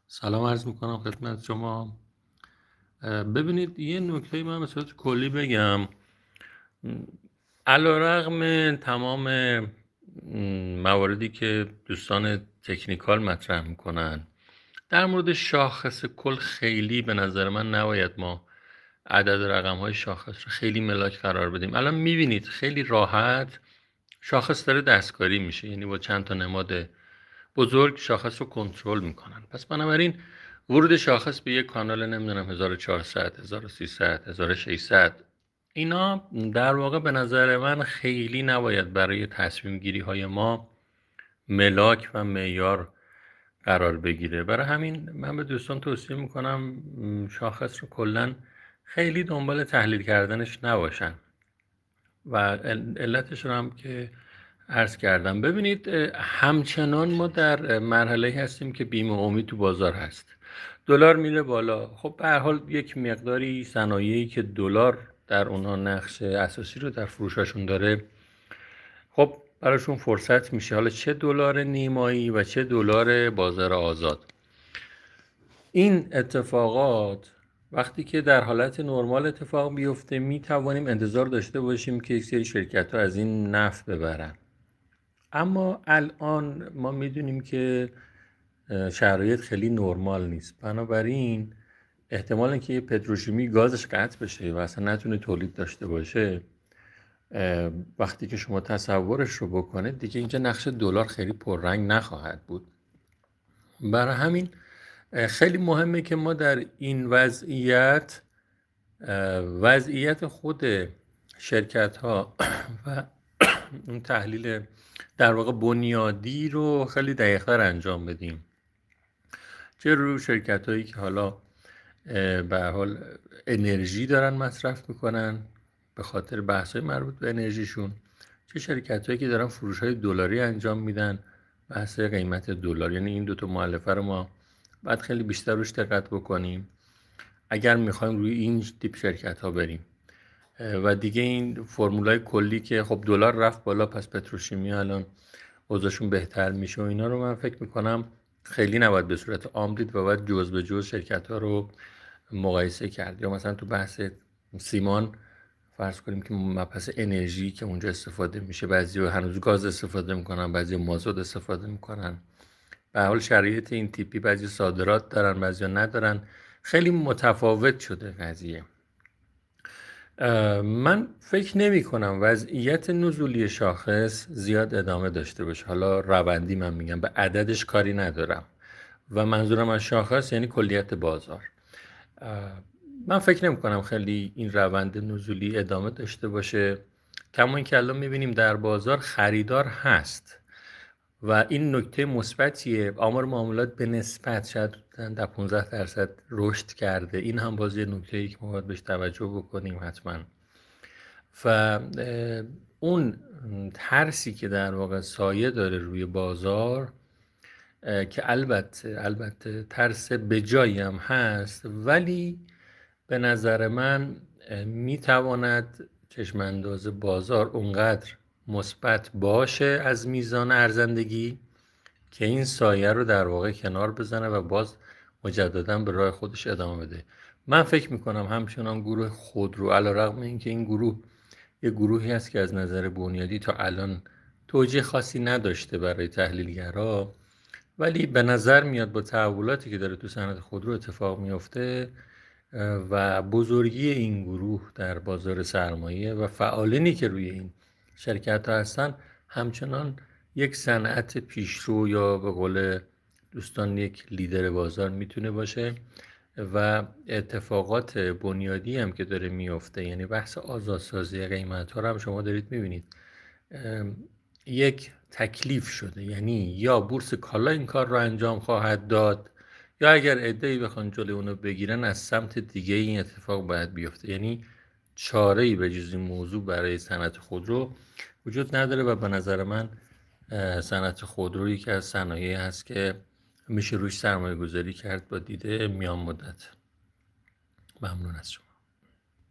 سلام عرض میکنم خدمت شما. ببینید یه نکته من به صورت کلی بگم. علیرغم تمام مواردی که دوستان تکنیکال مطرح میکنن در مورد شاخص کل خیلی به نظر من نباید ما عدد رقم های شاخص رو خیلی ملاک قرار بدیم. الان میبینید خیلی راحت شاخص داره دستکاری میشه، یعنی با چند تا نماد بزرگ شاخص رو کنترل میکنن. پس بنابراین ورود شاخص به یک کانال نمیدونم 1400 1300 1600 اینا در واقع به نظر من خیلی نباید برای تصمیم گیری های ما ملاک و معیار قرار بگیره. برای همین من به دوستان توصیه میکنم شاخص رو کلا خیلی دنبال تحلیل کردنش نباشن و علتش رو هم که عرض کردم. ببینید همچنان ما در مرحله هستیم که بیم و امید تو بازار هست. دلار میره بالا. خب به هر حال یک مقداری صنایعی که دلار در اونها نقش اساسی رو در فروشاشون داره، خب براشون فرصت میشه، حالا چه دلار نیمایی و چه دلار بازار آزاد. این اتفاقات وقتی که در حالت نرمال اتفاق بیفته می توانیم انتظار داشته باشیم که یک سری شرکت ها از این نفع ببرن. اما الان ما میدونیم که شرایط خیلی نرمال نیست، بنابراین احتمال اینکه یه پتروشیمی گازش قطع بشه و اصلا نتونه تولید داشته باشه وقتی که شما تصورش رو بکنید دیگه اینجا نقش دلار خیلی پررنگ نخواهد بود. برای همین خیلی مهمه که ما در این وضعیت خود شرکت ها و اون تحلیل در واقع بنیادی رو خیلی دقیق‌تر انجام بدیم. چه روی شرکت هایی که حالا به هر حال انرژی دارن مصرف میکنن به خاطر بحث های مربوط به انرژیشون، چه شرکت هایی که دارن فروش های دلاری انجام میدن، بحث قیمت دلار. یعنی این دوتا مؤلفه رو ما باید خیلی بیشتر روش دقت بکنیم اگر میخوایم روی این تیپ شرکت ها بریم. و دیگه این فرمولای کلی که خب دلار رفت بالا پس پتروشیمی الان اوضاعشون بهتر میشه و اینا رو من فکر میکنم خیلی نباید به صورت عام دید و باید جز به جز شرکت ها رو مقایسه کرد. یا مثلا تو بحث سیمان فرض کنیم که مبحث انرژی که اونجا استفاده میشه، بعضی هنوز گاز استفاده میکنن، بعضی مازوت استفاده میکنن. به حال شرایط این تیپی بعضی صادرات دارن بعضی ندارن، خیلی متفاوت شده قضیه. من فکر نمی کنم وضعیت نزولی شاخص زیاد ادامه داشته باشه. حالا روندی من میگم، به عددش کاری ندارم و منظورم از شاخص یعنی کلیت بازار. من فکر نمی کنم خیلی این روند نزولی ادامه داشته باشه، کما اینکه الان میبینیم در بازار خریدار هست و این نکته مثبتیه. آمار معاملات به نسبت شاید در 15% رشد کرده. این هم باز یه نکته‌ای که ما باید بهش توجه بکنیم حتما. و اون ترسی که در واقع سایه داره روی بازار که البته ترس به جایی هم هست، ولی به نظر من میتواند چشم انداز بازار اونقدر مثبت باشه از میزان ارزندگی که این سایه رو در واقع کنار بزنه و باز مجددا به راه خودش ادامه بده. من فکر میکنم همچنان گروه خودرو، علیرغم اینکه این گروه یه گروهی هست که از نظر بنیادی تا الان توجیه خاصی نداشته برای تحلیلگرها، ولی به نظر میاد با تحولاتی که داره تو صنعت خودرو اتفاق میفته و بزرگی این گروه در بازار سرمایه و فعالینی که روی این شرکت ها هستن، همچنان یک صنعت پیشرو یا به قول دوستان یک لیدر بازار میتونه باشه. و اتفاقات بنیادی هم که داره میفته، یعنی بحث آزادسازی قیمت ها رو هم شما دارید میبینید، یک تکلیف شده. یعنی یا بورس کالا این کار رو انجام خواهد داد یا اگر عده‌ای بخوان جلوی اونو بگیرن از سمت دیگه این اتفاق باید بیفته. یعنی چاره‌ای به جز این موضوع برای صنعت خودرو وجود نداره و به نظر من صنعت خودرو یکی از صنایعی هست که میشه روش سرمایه گذاری کرد با دیده میان مدت. ممنون از شما.